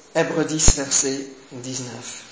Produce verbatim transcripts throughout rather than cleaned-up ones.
Hébreux dix, verset dix-neuf.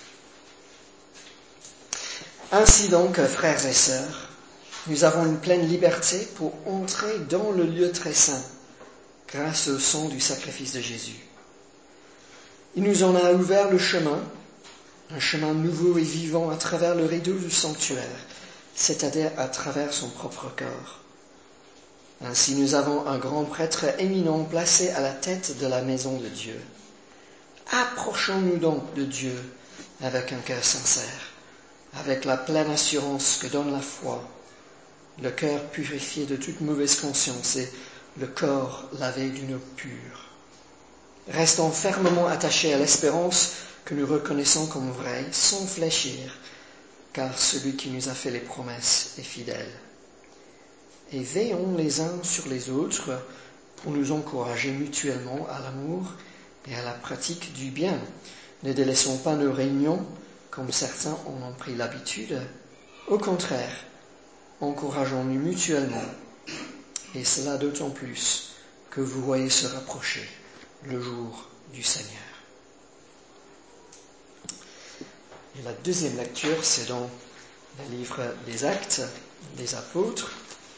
Ainsi donc, frères et sœurs, nous avons une pleine liberté pour entrer dans le lieu très saint, grâce au sang du sacrifice de Jésus. Il nous en a ouvert le chemin, un chemin nouveau et vivant à travers le rideau du sanctuaire, c'est-à-dire à travers son propre corps. Ainsi nous avons un grand prêtre éminent placé à la tête de la maison de Dieu. Approchons-nous donc de Dieu avec un cœur sincère, avec la pleine assurance que donne la foi, le cœur purifié de toute mauvaise conscience et le corps lavé d'une eau pure. Restons fermement attachés à l'espérance que nous reconnaissons comme vraie, sans fléchir, car celui qui nous a fait les promesses est fidèle. Et veillons les uns sur les autres pour nous encourager mutuellement à l'amour et à la pratique du bien. Ne délaissons pas nos réunions comme certains en ont pris l'habitude. Au contraire, encourageons-nous mutuellement, et cela d'autant plus que vous voyez se rapprocher le jour du Seigneur. Et la deuxième lecture, c'est dans le livre des Actes des Apôtres.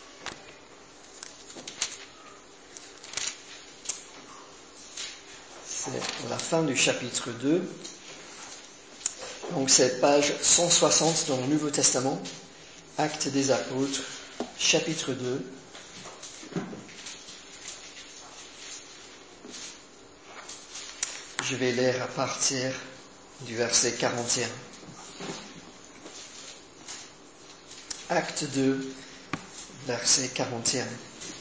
C'est la fin du chapitre deux. Donc c'est page cent soixante dans le Nouveau Testament, Actes des Apôtres, chapitre deux. Je vais lire à partir du verset quarante et un. Acte deux, verset quarante et un.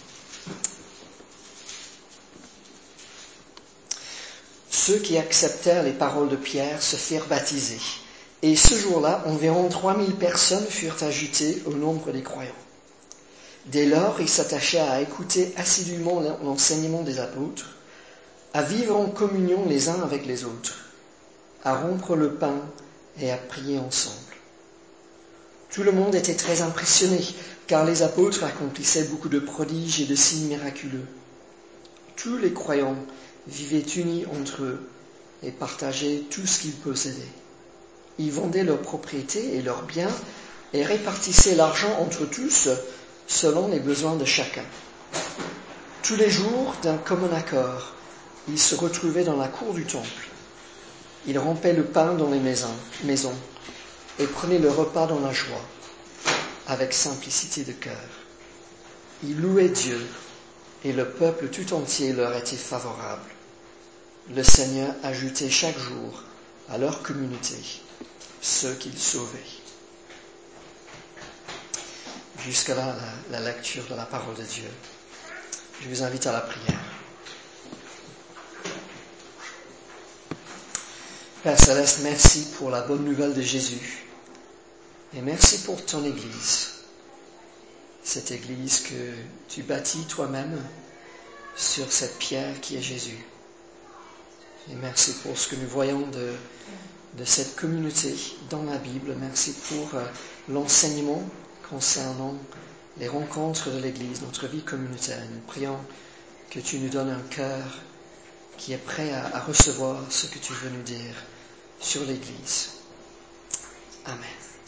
Ceux qui acceptèrent les paroles de Pierre se firent baptiser, et ce jour-là, environ trois mille personnes furent ajoutées au nombre des croyants. Dès lors, ils s'attachaient à écouter assidûment l'enseignement des apôtres, à vivre en communion les uns avec les autres, à rompre le pain et à prier ensemble. Tout le monde était très impressionné, car les apôtres accomplissaient beaucoup de prodiges et de signes miraculeux. Tous les croyants vivaient unis entre eux et partageaient tout ce qu'ils possédaient. Ils vendaient leurs propriétés et leurs biens et répartissaient l'argent entre tous selon les besoins de chacun. Tous les jours, d'un commun accord, ils se retrouvaient dans la cour du temple. Ils rompaient le pain dans les maisons, maisons et prenaient le repas dans la joie, avec simplicité de cœur. Ils louaient Dieu et le peuple tout entier leur était favorable. Le Seigneur ajoutait chaque jour à leur communauté ceux qu'il sauvait. Jusqu'à là, la, la lecture de la parole de Dieu. Je vous invite à la prière. Père Céleste, merci pour la bonne nouvelle de Jésus. Et merci pour ton Église. Cette Église que tu bâtis toi-même sur cette pierre qui est Jésus. Et merci pour ce que nous voyons de, de cette communauté dans la Bible. Merci pour euh, l'enseignement concernant les rencontres de l'Église, notre vie communautaire. Nous prions que tu nous donnes un cœur qui est prêt à, à recevoir ce que tu veux nous dire sur l'Église. Amen.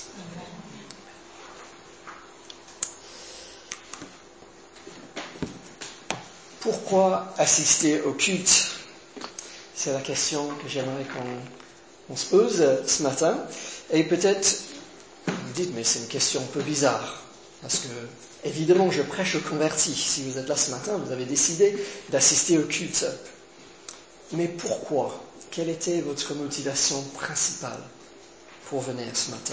Pourquoi assister au culte ? C'est la question que j'aimerais qu'on on se pose ce matin. Et peut-être, vous dites, mais c'est une question un peu bizarre. Parce que, évidemment, je prêche aux convertis. Si vous êtes là ce matin, vous avez décidé d'assister au culte. Mais pourquoi ? Quelle était votre motivation principale pour venir ce matin ?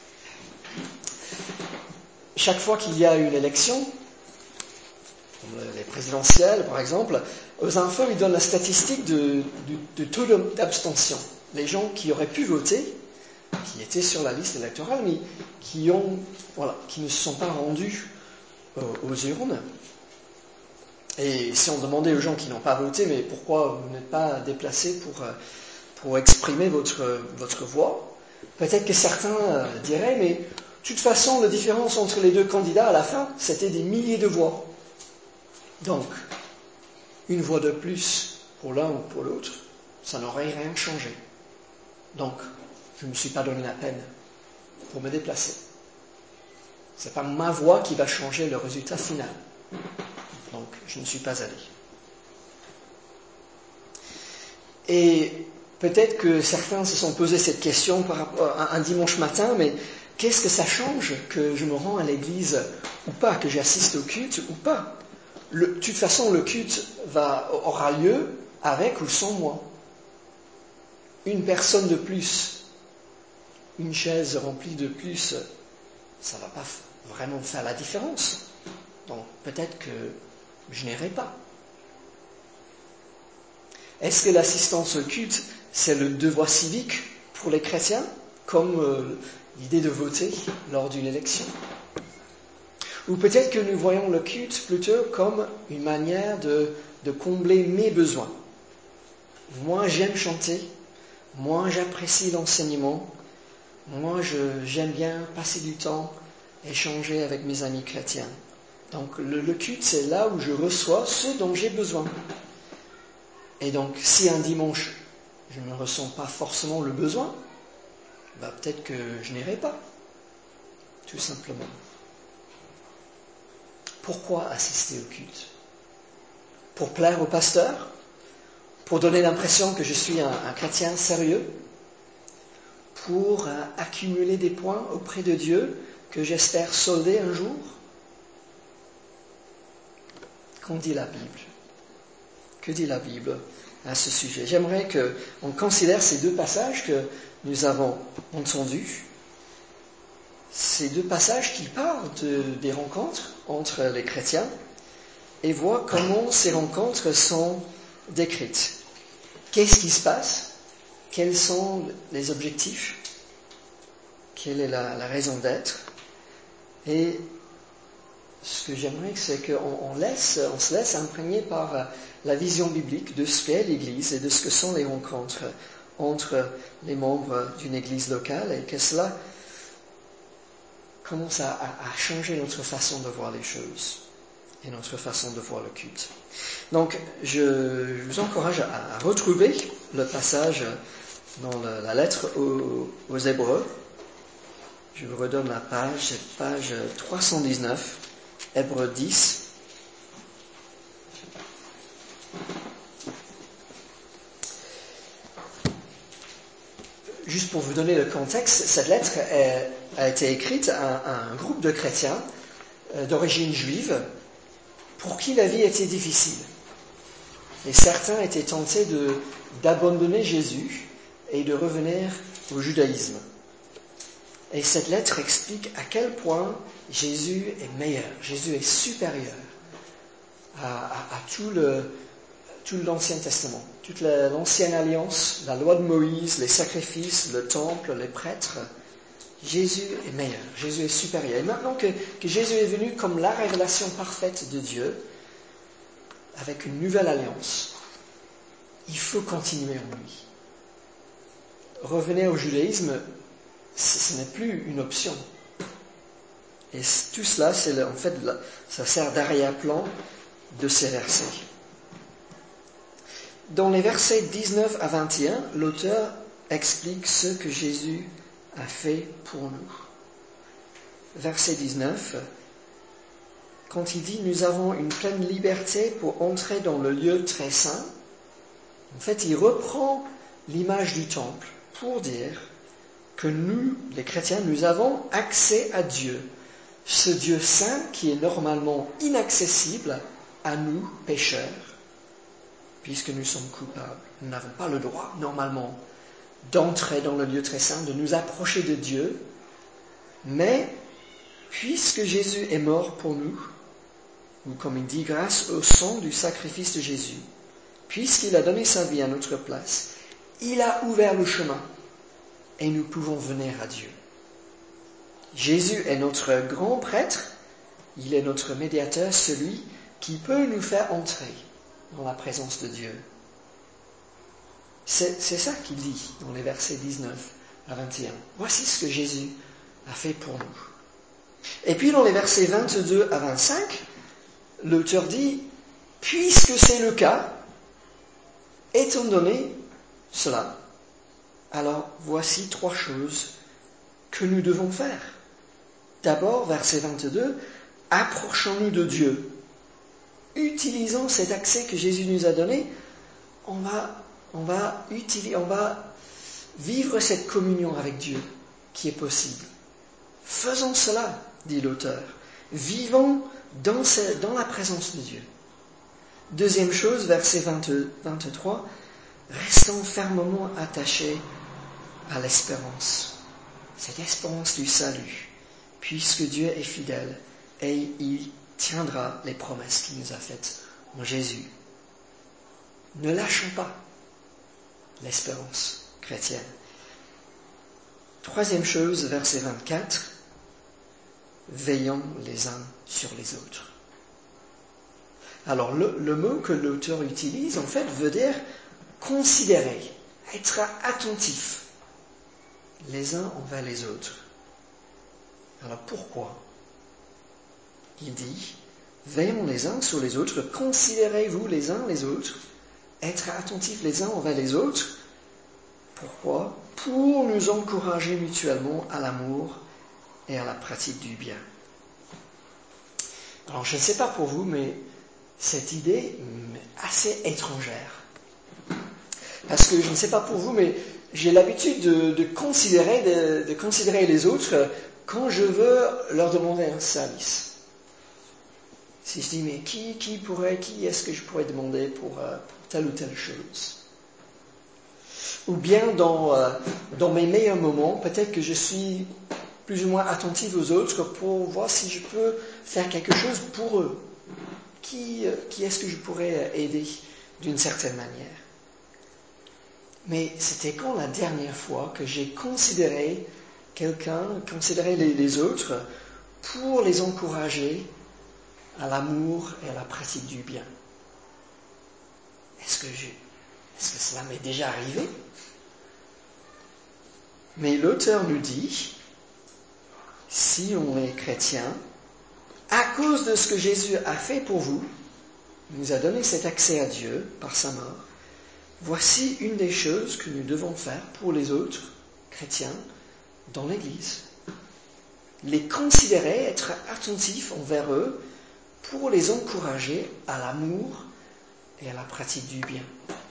Chaque fois qu'il y a une élection, comme les présidentielles par exemple, aux infos, ils donnent la statistique de, de, de taux d'abstention. Les gens qui auraient pu voter, qui étaient sur la liste électorale, mais qui, ont, voilà, qui ne se sont pas rendus aux, aux urnes. Et si on demandait aux gens qui n'ont pas voté, mais pourquoi vous n'êtes pas déplacés pour, pour exprimer votre, votre voix, peut-être que certains diraient, mais de toute façon, la différence entre les deux candidats à la fin, c'était des milliers de voix. Donc, une voix de plus pour l'un ou pour l'autre, ça n'aurait rien changé. Donc, je ne me suis pas donné la peine pour me déplacer. Ce n'est pas ma voix qui va changer le résultat final. Donc, je ne suis pas allé. Et peut-être que certains se sont posés cette question par rapport à un dimanche matin, mais qu'est-ce que ça change que je me rends à l'église ou pas, que j'assiste au culte ou pas? Le, de toute façon, le culte va, aura lieu avec ou sans moi. Une personne de plus, une chaise remplie de plus, ça ne va pas vraiment faire la différence. Donc peut-être que je n'irai pas. Est-ce que l'assistance au culte, c'est le devoir civique pour les chrétiens, comme euh, l'idée de voter lors d'une élection? Ou peut-être que nous voyons le culte plutôt comme une manière de, de combler mes besoins. Moi, j'aime chanter. Moi, j'apprécie l'enseignement. Moi, je, j'aime bien passer du temps, échanger avec mes amis chrétiens. Donc, le, le culte, c'est là où je reçois ce dont j'ai besoin. Et donc, si un dimanche, je ne ressens pas forcément le besoin, bah, peut-être que je n'irai pas. Tout simplement. Pourquoi assister au culte? Pour plaire au pasteur? Pour donner l'impression que je suis un, un chrétien sérieux? Pour euh, accumuler des points auprès de Dieu que j'espère solder un jour? Qu'en dit la Bible? Que dit la Bible à ce sujet? J'aimerais qu'on considère ces deux passages que nous avons entendus. Ces deux passages qui parlent de, des rencontres entre les chrétiens et voient comment ces rencontres sont décrites. Qu'est-ce qui se passe? Quels sont les objectifs? Quelle est la, la raison d'être? Et ce que j'aimerais, c'est qu'on on laisse, on se laisse imprégner par la vision biblique de ce qu'est l'Église et de ce que sont les rencontres entre les membres d'une Église locale, et que cela commence à, à changer notre façon de voir les choses et notre façon de voir le culte. Donc, je, je vous encourage à, à retrouver le passage dans le, la lettre aux, aux Hébreux. Je vous redonne la page, c'est page trois cent dix-neuf, Hébreux dix. Juste pour vous donner le contexte, cette lettre est, a été écrite à, à un groupe de chrétiens euh, d'origine juive pour qui la vie était difficile. Et certains étaient tentés de, d'abandonner Jésus et de revenir au judaïsme. Et cette lettre explique à quel point Jésus est meilleur, Jésus est supérieur à, à, à tout, le, tout l'Ancien Testament, toute la, l'ancienne alliance, la loi de Moïse, les sacrifices, le temple, les prêtres. Jésus est meilleur, Jésus est supérieur. Et maintenant que, que Jésus est venu comme la révélation parfaite de Dieu, avec une nouvelle alliance, il faut continuer en lui. Revenir au judaïsme, ce n'est plus une option. Et tout cela, c'est en fait, ça sert d'arrière-plan de ces versets. Dans les versets dix-neuf à vingt et un, l'auteur explique ce que Jésus a fait pour nous. Verset dix-neuf, quand il dit « Nous avons une pleine liberté pour entrer dans le lieu très saint », en fait, il reprend l'image du temple pour dire que nous, les chrétiens, nous avons accès à Dieu, ce Dieu saint qui est normalement inaccessible à nous, pécheurs, puisque nous sommes coupables. Nous n'avons pas le droit, normalement, d'entrer dans le lieu très saint, de nous approcher de Dieu, mais puisque Jésus est mort pour nous, ou comme il dit, grâce au sang du sacrifice de Jésus, puisqu'il a donné sa vie à notre place, il a ouvert le chemin et nous pouvons venir à Dieu. Jésus est notre grand prêtre, il est notre médiateur, celui qui peut nous faire entrer dans la présence de Dieu. C'est, c'est ça qu'il dit dans les versets dix-neuf à vingt et un. Voici ce que Jésus a fait pour nous. Et puis dans les versets vingt-deux à vingt-cinq, l'auteur dit, puisque c'est le cas, étant donné cela, alors voici trois choses que nous devons faire. D'abord, verset vingt-deux, approchons-nous de Dieu. Utilisons cet accès que Jésus nous a donné, on va, on va, utiliser, on va vivre cette communion avec Dieu qui est possible. Faisons cela, dit l'auteur. Vivons dans, ce, dans la présence de Dieu. Deuxième chose, verset vingt-trois, restons fermement attachés à l'espérance. Cette espérance du salut, puisque Dieu est fidèle et il tiendra les promesses qu'il nous a faites en Jésus. Ne lâchons pas l'espérance chrétienne. Troisième chose, verset vingt-quatre, veillons les uns sur les autres. Alors le, le mot que l'auteur utilise, en fait, veut dire considérer, être attentif les uns envers les autres. Alors pourquoi ? Il dit, veillons les uns sur les autres, considérez-vous les uns les autres, être attentifs les uns envers les autres. Pourquoi ? Pour nous encourager mutuellement à l'amour et à la pratique du bien. Alors je ne sais pas pour vous, mais cette idée est assez étrangère. Parce que je ne sais pas pour vous, mais j'ai l'habitude de, de, considérer, de, de considérer les autres quand je veux leur demander un service. Si je dis, mais qui, qui pourrait, qui est-ce que je pourrais demander pour, euh, pour telle ou telle chose ? Ou bien dans, euh, dans mes meilleurs moments, peut-être que je suis plus ou moins attentif aux autres pour voir si je peux faire quelque chose pour eux. Qui, euh, qui est-ce que je pourrais aider d'une certaine manière ? Mais c'était quand la dernière fois que j'ai considéré quelqu'un, considéré les, les autres pour les encourager à l'amour et à la pratique du bien ? Est-ce que, je, est-ce que cela m'est déjà arrivé ? Mais l'auteur nous dit, si on est chrétien, à cause de ce que Jésus a fait pour vous, il nous a donné cet accès à Dieu par sa mort, voici une des choses que nous devons faire pour les autres chrétiens dans l'Église. Les considérer, être attentifs envers eux pour les encourager à l'amour et à la pratique du bien.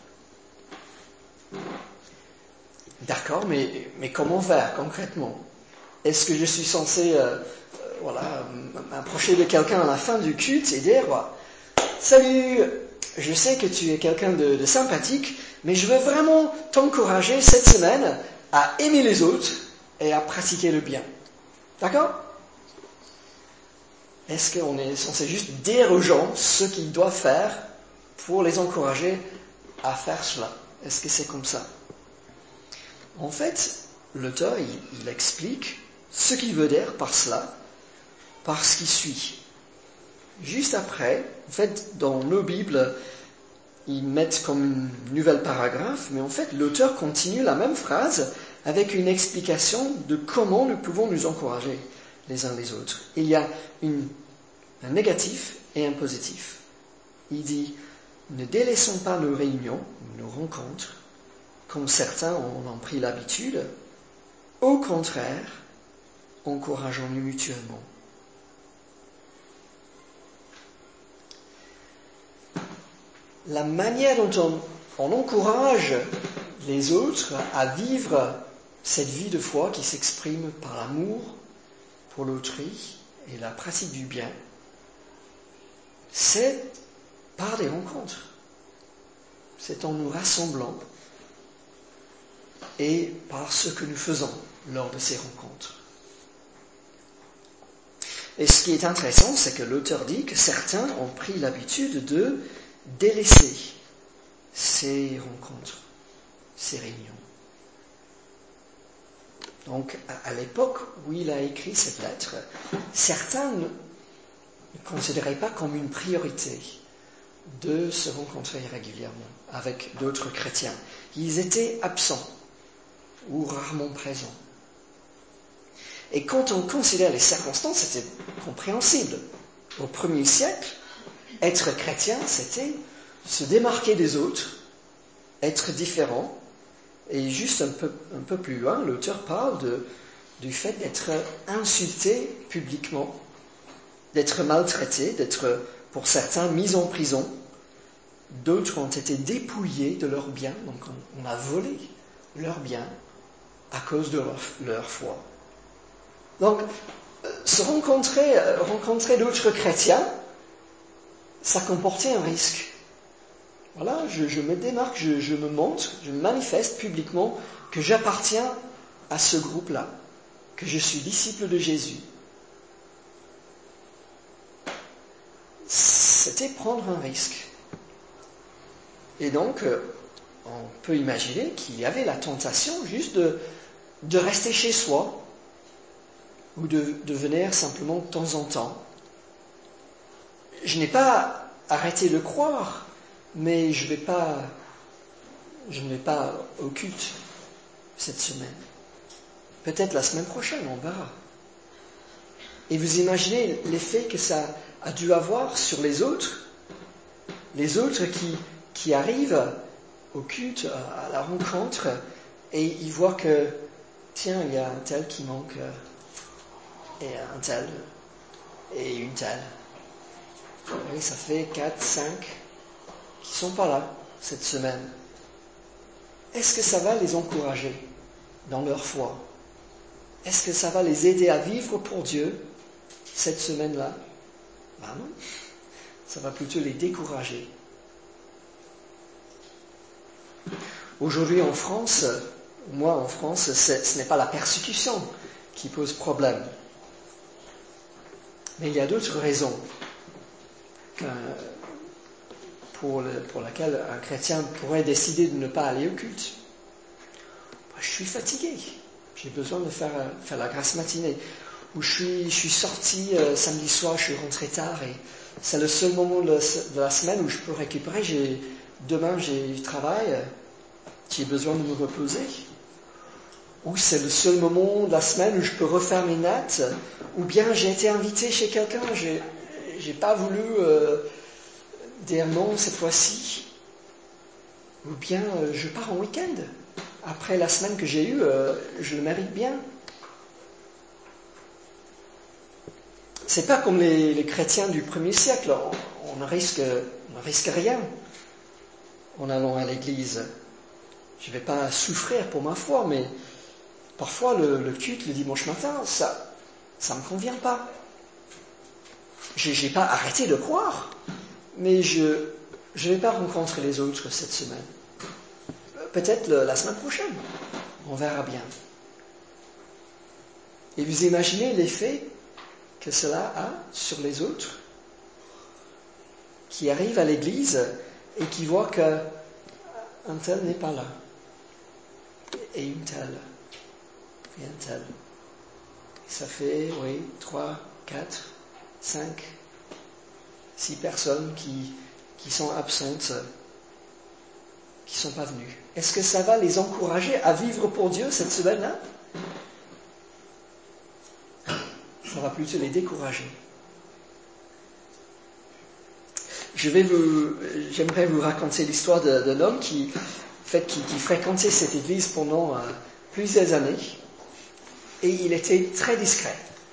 D'accord, mais, mais comment faire concrètement ? Est-ce que je suis censé euh, euh, voilà, m'approcher de quelqu'un à la fin du culte et dire « Salut, je sais que tu es quelqu'un de, de sympathique, mais je veux vraiment t'encourager cette semaine à aimer les autres et à pratiquer le bien. » D'accord ? Est-ce qu'on est censé juste dire aux gens ce qu'ils doivent faire pour les encourager à faire cela ? Est-ce que c'est comme ça ? En fait, l'auteur, il, il explique ce qu'il veut dire par cela, par ce qui suit. Juste après, en fait, dans nos Bibles, ils mettent comme une nouvelle paragraphe, mais en fait, l'auteur continue la même phrase avec une explication de comment nous pouvons nous encourager les uns les autres. Il y a une, un négatif et un positif. Il dit, ne délaissons pas nos réunions, nos rencontres, comme certains en ont pris l'habitude. Au contraire, encourageons-nous mutuellement. La manière dont on, on encourage les autres à vivre cette vie de foi qui s'exprime par l'amour pour l'autrui et la pratique du bien, c'est par des rencontres. C'est en nous rassemblant et par ce que nous faisons lors de ces rencontres. Et ce qui est intéressant, c'est que l'auteur dit que certains ont pris l'habitude de délaisser ces rencontres, ces réunions. Donc, à l'époque où il a écrit cette lettre, certains ne considéraient pas comme une priorité de se rencontrer régulièrement avec d'autres chrétiens. Ils étaient absents ou rarement présents. Et quand on considère les circonstances, c'était compréhensible. Au premier siècle, être chrétien, c'était se démarquer des autres, être différent, Et juste un peu, un peu plus loin, l'auteur parle de, du fait d'être insulté publiquement, d'être maltraité, d'être, pour certains, mis en prison. D'autres ont été dépouillés de leurs biens, donc on, on a volé leurs biens à cause de leur, leur foi. Donc, se rencontrer, rencontrer d'autres chrétiens, ça comportait un risque. Voilà, je, je me démarque, je, je me montre, je manifeste publiquement que j'appartiens à ce groupe-là, que je suis disciple de Jésus. C'était prendre un risque. Et donc, on peut imaginer qu'il y avait la tentation juste de, de rester chez soi, ou de, de venir simplement de temps en temps. Je n'ai pas arrêté de croire, mais je, vais pas, je ne vais pas au culte cette semaine. Peut-être la semaine prochaine, on verra. Et vous imaginez l'effet que ça a dû avoir sur les autres, les autres qui, qui arrivent au culte, à la rencontre, et ils voient que, tiens, il y a un tel qui manque, et un tel, et une telle. Et ça fait quatre, cinq qui ne sont pas là cette semaine. Est-ce que ça va les encourager dans leur foi? Est-ce que ça va les aider à vivre pour Dieu cette semaine-là? Ben non, ça va plutôt les décourager. Aujourd'hui en France, moi en France, ce n'est pas la persécution qui pose problème. Mais il y a d'autres raisons pour, le, pour lesquelles un chrétien pourrait décider de ne pas aller au culte. Je suis fatigué, j'ai besoin de faire, faire la grasse matinée. Ou je suis, je suis sorti euh, samedi soir, je suis rentré tard et c'est le seul moment de, de la semaine où je peux récupérer. J'ai, demain j'ai du travail, j'ai besoin de me reposer. Ou c'est le seul moment de la semaine où je peux refaire mes notes. Ou bien j'ai été invité chez quelqu'un, j'ai, j'ai pas voulu euh, dire non cette fois-ci. Ou bien euh, je pars en week-end. Après la semaine que j'ai eue, euh, je le mérite bien. C'est pas comme les, les chrétiens du premier siècle. On, on, ne risque, on ne risque rien en allant à l'église. Je ne vais pas souffrir pour ma foi, mais parfois le, le culte le dimanche matin, ça ça me convient pas. Je n'ai pas arrêté de croire, mais je ne vais pas rencontrer les autres cette semaine. Peut-être le, la semaine prochaine. On verra bien. Et vous imaginez l'effet que cela a sur les autres qui arrivent à l'église et qui voient qu'un tel n'est pas là, et une telle, et un tel. Ça fait, oui, trois, quatre, cinq, six personnes qui, qui sont absentes, qui ne sont pas venues. Est-ce que ça va les encourager à vivre pour Dieu cette semaine-là? Ça va plutôt les décourager. Je vais vous, j'aimerais vous raconter l'histoire de, d'un homme qui, en fait, qui, qui fréquentait cette église pendant euh, plusieurs années, et il était très discret.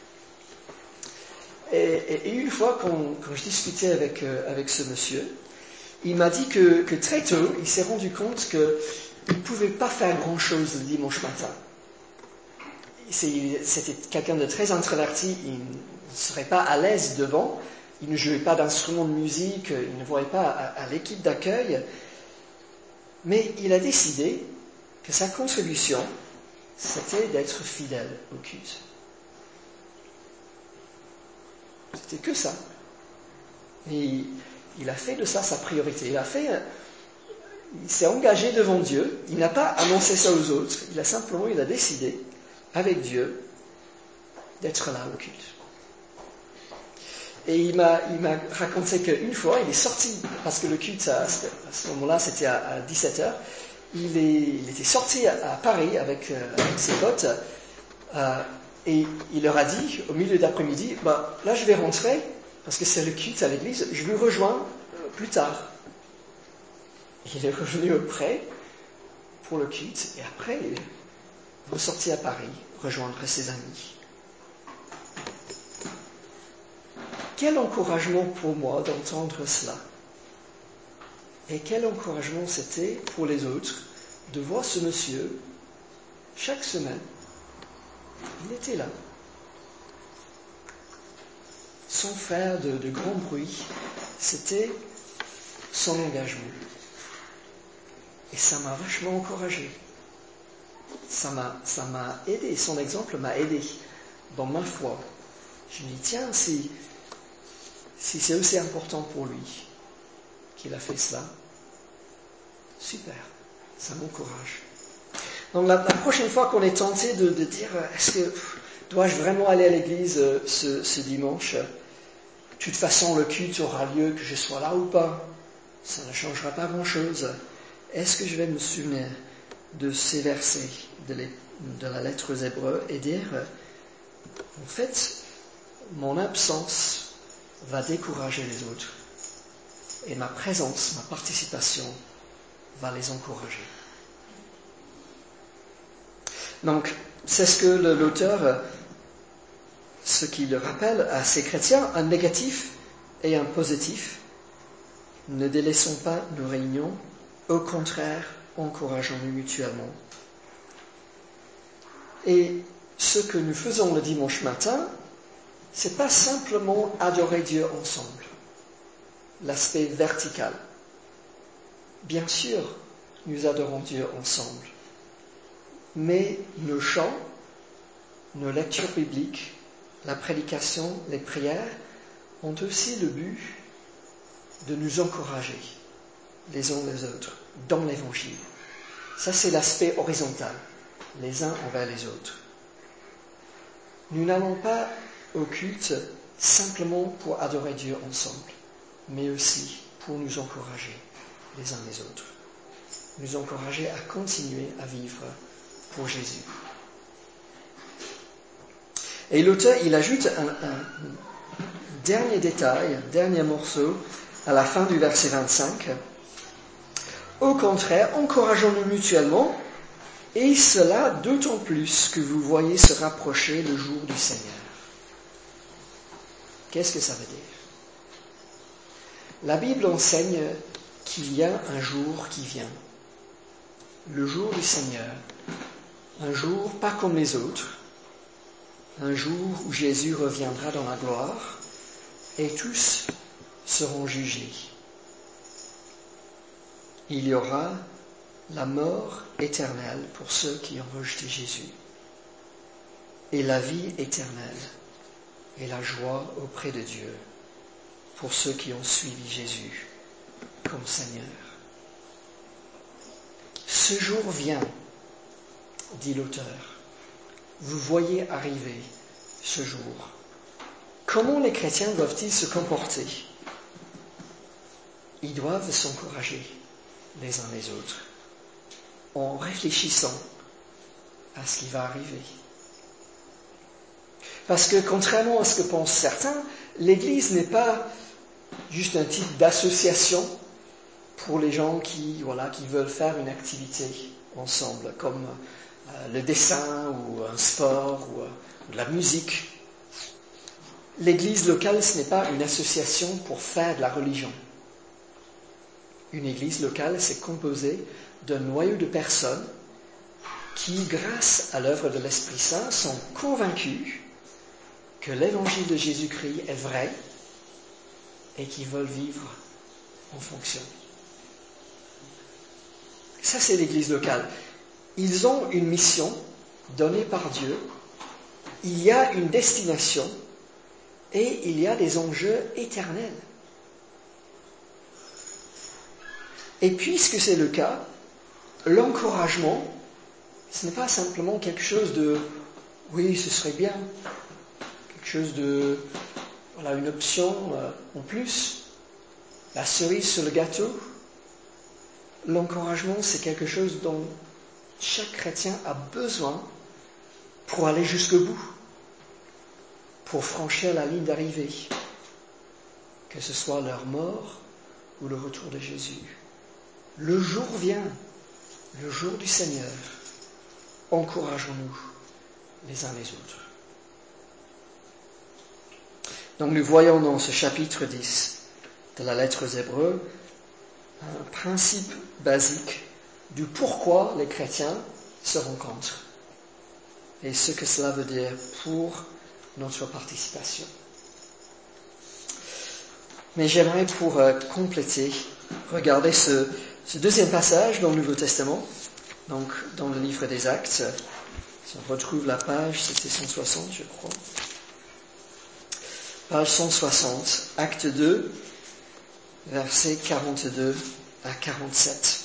Et, et, et une fois, quand, quand je discutais avec, euh, avec ce monsieur, il m'a dit que, que très tôt, il s'est rendu compte qu'il ne pouvait pas faire grand-chose le dimanche matin. C'est, c'était quelqu'un de très introverti, il ne serait pas à l'aise devant, il ne jouait pas d'instrument de musique, il ne voyait pas à, à l'équipe d'accueil, mais il a décidé que sa contribution, c'était d'être fidèle au culte. C'était que ça. Et il a fait de ça sa priorité. Il a fait, il s'est engagé devant Dieu. Il n'a pas annoncé ça aux autres. Il a simplement, il a décidé, avec Dieu, d'être là au culte. Et il m'a, il m'a raconté qu'une fois, il est sorti, parce que le culte, à, à ce moment-là, c'était à, à dix-sept heures. Il, est, il était sorti à, à Paris avec, euh, avec ses potes, euh, et il leur a dit, au milieu d'après-midi, bah, là je vais rentrer, parce que c'est le culte à l'église, je vous rejoins plus tard. Il est revenu auprès pour le culte et après, ressortir à Paris, rejoindre ses amis. Quel encouragement pour moi d'entendre cela. Et quel encouragement c'était pour les autres de voir ce monsieur chaque semaine. Il était là, sans faire de, de grand bruit. C'était son engagement. Et ça m'a vachement encouragé. Ça m'a, ça m'a aidé. Son exemple m'a aidé dans ma foi. Je me dis, tiens, si, si c'est aussi important pour lui qu'il a fait cela, super, ça m'encourage. Donc la, la prochaine fois qu'on est tenté de, de dire, est-ce que dois-je vraiment aller à l'église euh, ce, ce dimanche? De toute façon, le culte aura lieu que je sois là ou pas. Ça ne changera pas grand-chose. Est-ce que je vais me souvenir de ces versets de, les, de la lettre aux Hébreux et dire, en fait, mon absence va décourager les autres et ma présence, ma participation va les encourager. Donc, c'est ce que l'auteur, ce qu'il rappelle à ces chrétiens, un négatif et un positif. Ne délaissons pas nos réunions, au contraire, encourageons-nous mutuellement. Et ce que nous faisons le dimanche matin, c'est pas simplement adorer Dieu ensemble, l'aspect vertical. Bien sûr, nous adorons Dieu ensemble, mais nos chants, nos lectures bibliques, la prédication, les prières ont aussi le but de nous encourager les uns les autres dans l'Évangile. Ça, c'est l'aspect horizontal, les uns envers les autres. Nous n'allons pas au culte simplement pour adorer Dieu ensemble, mais aussi pour nous encourager les uns les autres. Nous encourager à continuer à vivre pour Jésus. Et l'auteur, il ajoute un, un dernier détail, un dernier morceau à la fin du verset vingt-cinq. Au contraire, encourageons-nous mutuellement, et cela d'autant plus que vous voyez se rapprocher le jour du Seigneur. Qu'est-ce que ça veut dire? La Bible enseigne qu'il y a un jour qui vient, le jour du Seigneur, un jour pas comme les autres, un jour où Jésus reviendra dans la gloire et tous seront jugés. Il y aura la mort éternelle pour ceux qui ont rejeté Jésus et la vie éternelle et la joie auprès de Dieu pour ceux qui ont suivi Jésus comme Seigneur. Ce jour vient, dit l'auteur. Vous voyez arriver ce jour. Comment les chrétiens doivent-ils se comporter? Ils doivent s'encourager les uns les autres en réfléchissant à ce qui va arriver. Parce que contrairement à ce que pensent certains, l'Église n'est pas juste un type d'association pour les gens qui, voilà, qui veulent faire une activité ensemble, comme euh, le dessin ou un sport ou, euh, ou de la musique. L'église locale, ce n'est pas une association pour faire de la religion. Une église locale, c'est composé d'un noyau de personnes qui, grâce à l'œuvre de l'Esprit Saint, sont convaincus que l'évangile de Jésus-Christ est vrai et qui veulent vivre en fonction. Ça, c'est l'église locale. Ils ont une mission donnée par Dieu. Il y a une destination et il y a des enjeux éternels. Et puisque c'est le cas, l'encouragement, ce n'est pas simplement quelque chose de « oui, ce serait bien », quelque chose de, voilà, une option euh, en plus, la cerise sur le gâteau. L'encouragement, c'est quelque chose dont chaque chrétien a besoin pour aller jusqu'au bout, pour franchir la ligne d'arrivée, que ce soit leur mort ou le retour de Jésus. Le jour vient, le jour du Seigneur, encourageons-nous les uns les autres. Donc nous voyons dans ce chapitre dix de la lettre aux Hébreux un principe basique du pourquoi les chrétiens se rencontrent et ce que cela veut dire pour notre participation. Mais j'aimerais pour euh, compléter, regarder ce, ce deuxième passage dans le Nouveau Testament, donc dans le livre des Actes. Si on retrouve la page, c'était cent soixante je crois. Page cent soixante, Acte deux, versets quarante-deux à quarante-sept.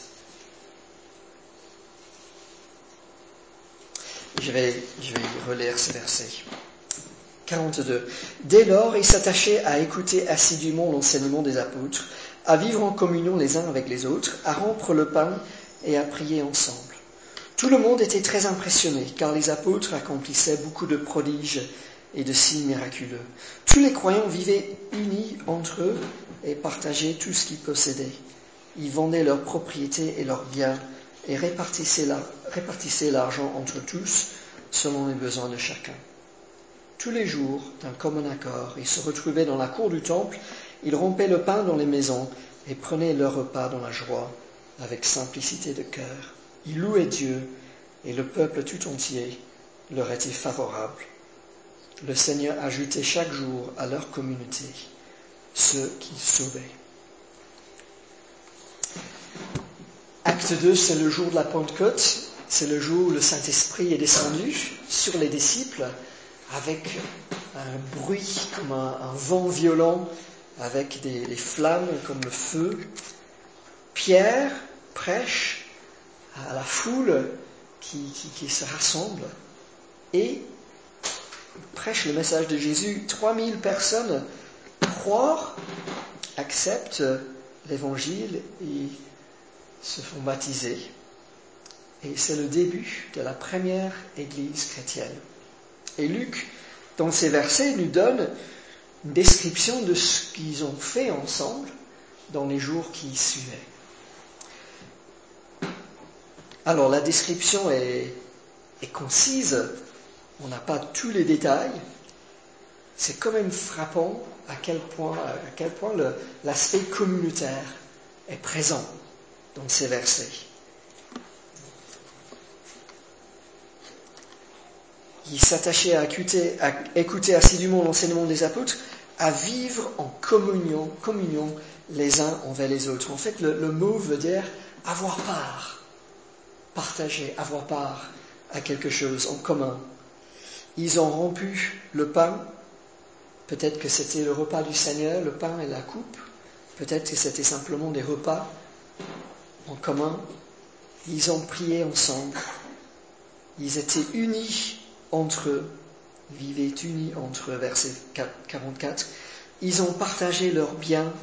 Je vais, je vais relire ce verset. quarante-deux. Dès lors, ils s'attachaient à écouter assidûment l'enseignement des apôtres, à vivre en communion les uns avec les autres, à rompre le pain et à prier ensemble. Tout le monde était très impressionné, car les apôtres accomplissaient beaucoup de prodiges et de signes miraculeux. Tous les croyants vivaient unis entre eux et partageaient tout ce qu'ils possédaient. Ils vendaient leurs propriétés et leurs biens et répartissaient, la, répartissaient l'argent entre tous selon les besoins de chacun. Tous les jours, d'un commun accord, ils se retrouvaient dans la cour du temple, ils rompaient le pain dans les maisons et prenaient leur repas dans la joie, avec simplicité de cœur. Ils louaient Dieu et le peuple tout entier leur était favorable. Le Seigneur ajoutait chaque jour à leur communauté ceux qu'il sauvait. Acte deux, c'est le jour de la Pentecôte, c'est le jour où le Saint-Esprit est descendu sur les disciples avec un bruit comme un, un vent violent, avec des, des flammes comme le feu. Pierre prêche à la foule qui, qui, qui se rassemble et prêche le message de Jésus. trois mille personnes croient, acceptent l'évangile et se font baptiser. Et c'est le début de la première église chrétienne. Et Luc, dans ces versets, nous donne une description de ce qu'ils ont fait ensemble dans les jours qui suivaient. Alors la description est, est concise, on n'a pas tous les détails, c'est quand même frappant à quel point, à quel point le, l'aspect communautaire est présent dans ces versets. Ils s'attachaient à écouter, à écouter assidûment l'enseignement des apôtres, à vivre en communion, communion les uns envers les autres. En fait, le, le mot veut dire avoir part, partager, avoir part à quelque chose en commun. Ils ont rompu le pain. Peut-être que c'était le repas du Seigneur, le pain et la coupe. Peut-être que c'était simplement des repas en commun. Ils ont prié ensemble. Ils étaient unis entre eux, vivaient unis entre eux, verset quarante-quatre. Ils ont partagé leurs biens.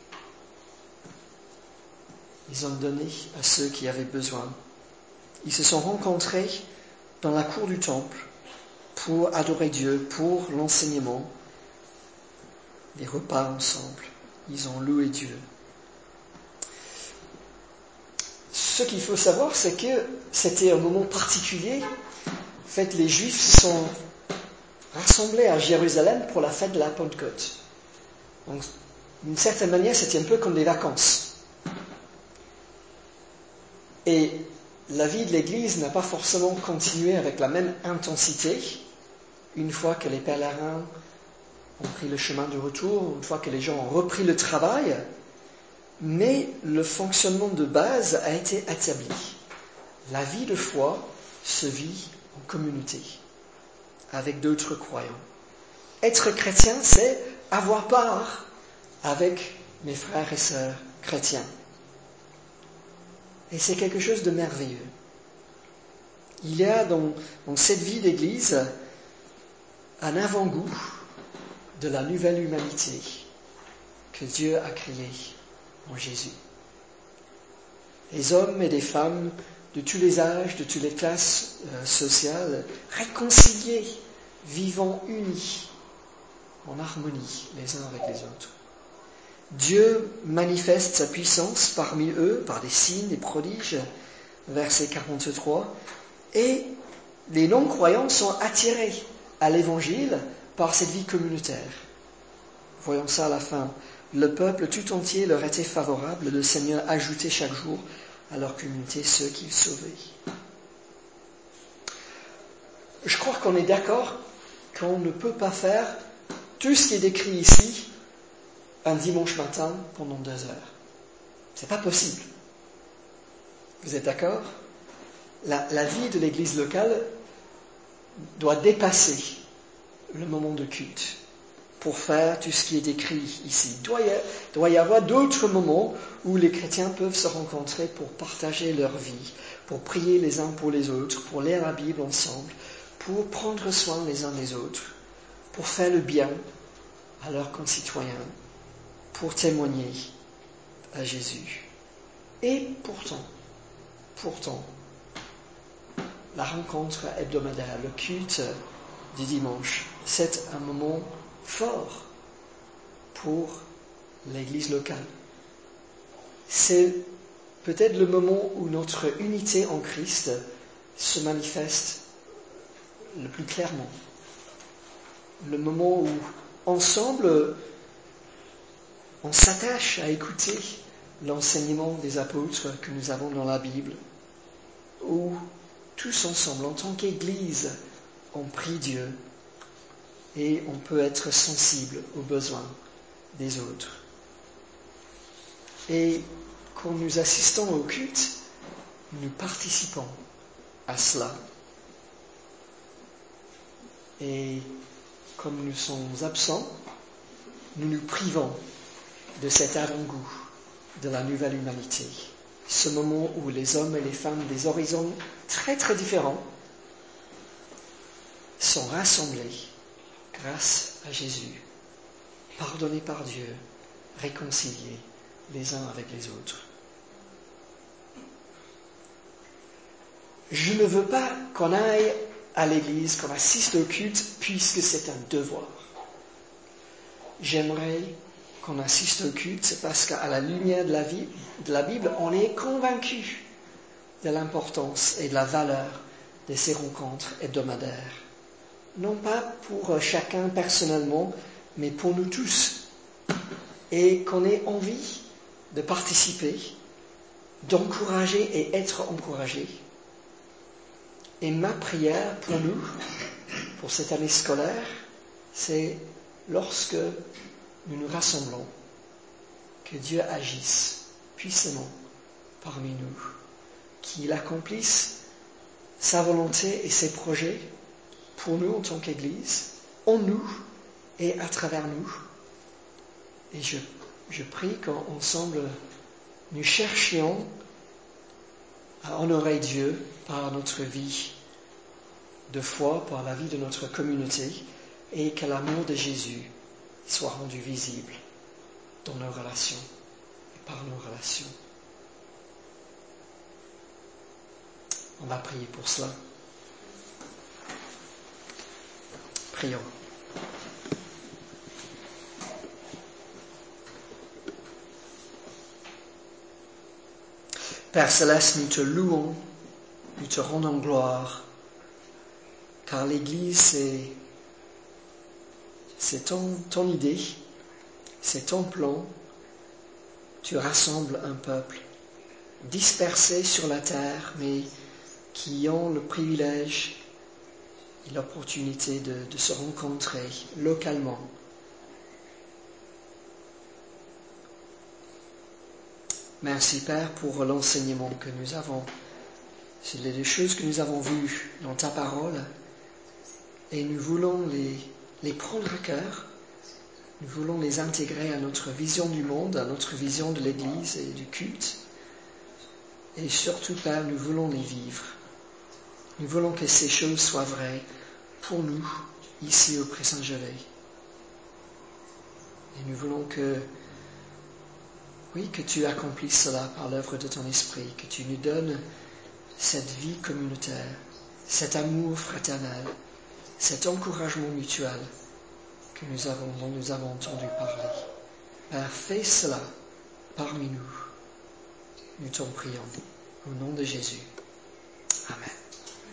Ils ont donné à ceux qui avaient besoin. Ils se sont rencontrés dans la cour du temple pour adorer Dieu, pour l'enseignement, des repas ensemble. Ils ont loué Dieu. Ce qu'il faut savoir, c'est que c'était un moment particulier. En fait, les Juifs se sont rassemblés à Jérusalem pour la fête de la Pentecôte. Donc, d'une certaine manière, c'était un peu comme des vacances. Et la vie de l'Église n'a pas forcément continué avec la même intensité une fois que les pèlerins ont pris le chemin du retour, une fois que les gens ont repris le travail, mais le fonctionnement de base a été établi. La vie de foi se vit en communauté, avec d'autres croyants. Être chrétien, c'est avoir part avec mes frères et sœurs chrétiens. Et c'est quelque chose de merveilleux. Il y a dans, dans cette vie d'Église un avant-goût de la nouvelle humanité que Dieu a créée en Jésus. Les hommes et les femmes de tous les âges, de toutes les classes euh, sociales, réconciliés, vivant unis, en harmonie les uns avec les autres. Dieu manifeste sa puissance parmi eux par des signes, des prodiges, verset quarante-trois. Et les non-croyants sont attirés à l'évangile par cette vie communautaire. Voyons ça à la fin. Le peuple tout entier leur était favorable. Le Seigneur ajoutait chaque jour à leur communauté ceux qu'il sauvait. Je crois qu'on est d'accord qu'on ne peut pas faire tout ce qui est décrit ici un dimanche matin pendant deux heures. C'est pas possible. Vous êtes d'accord? La, la vie de l'église locale doit dépasser le moment de culte pour faire tout ce qui est décrit ici. Il doit y, doit y avoir d'autres moments où les chrétiens peuvent se rencontrer pour partager leur vie, pour prier les uns pour les autres, pour lire la Bible ensemble, pour prendre soin les uns des autres, pour faire le bien à leurs concitoyens, pour témoigner à Jésus. Et pourtant, pourtant, la rencontre hebdomadaire, le culte du dimanche, c'est un moment fort pour l'église locale. C'est peut-être le moment où notre unité en Christ se manifeste le plus clairement. Le moment où, ensemble, on s'attache à écouter l'enseignement des apôtres que nous avons dans la Bible, où tous ensemble, en tant qu'Église, on prie Dieu et on peut être sensible aux besoins des autres. Et quand nous assistons au culte, nous participons à cela. Et comme nous sommes absents, nous nous privons de cet avant-goût de la nouvelle humanité. Ce moment où les hommes et les femmes des horizons très très différents sont rassemblés grâce à Jésus, pardonnés par Dieu, réconciliés les uns avec les autres. Je ne veux pas qu'on aille à l'église, qu'on assiste au culte, puisque c'est un devoir. J'aimerais qu'on assiste au culte parce qu'à la lumière de la, vie, de la Bible, on est convaincu de l'importance et de la valeur de ces rencontres hebdomadaires. Non pas pour chacun personnellement, mais pour nous tous. Et qu'on ait envie de participer, d'encourager et être encouragé. Et ma prière pour nous, pour cette année scolaire, c'est lorsque nous nous rassemblons, que Dieu agisse puissamment parmi nous, qu'il accomplisse sa volonté et ses projets pour nous en tant qu'Église, en nous et à travers nous. Et je, je prie qu'ensemble, nous cherchions à honorer Dieu par notre vie de foi, par la vie de notre communauté, et que l'amour de Jésus soit rendu visible dans nos relations et par nos relations. On va prier pour cela. Prions. Père Céleste, nous te louons, nous te rendons gloire, car l'Église, c'est, c'est ton, ton idée, c'est ton plan. Tu rassembles un peuple dispersé sur la terre, mais qui ont le privilège et l'opportunité de, de se rencontrer localement. Merci Père pour l'enseignement que nous avons. C'est les choses que nous avons vues dans ta parole et nous voulons les, les prendre à cœur. Nous voulons les intégrer à notre vision du monde, à notre vision de l'Église et du culte. Et surtout Père, nous voulons les vivre. Nous voulons que ces choses soient vraies pour nous, ici au Pré-Saint-Gervais. Et nous voulons que Oui, que tu accomplisses cela par l'œuvre de ton esprit, que tu nous donnes cette vie communautaire, cet amour fraternel, cet encouragement mutuel que nous avons, dont nous avons entendu parler. Père, fais cela parmi nous. Nous t'en prions. Au nom de Jésus. Amen.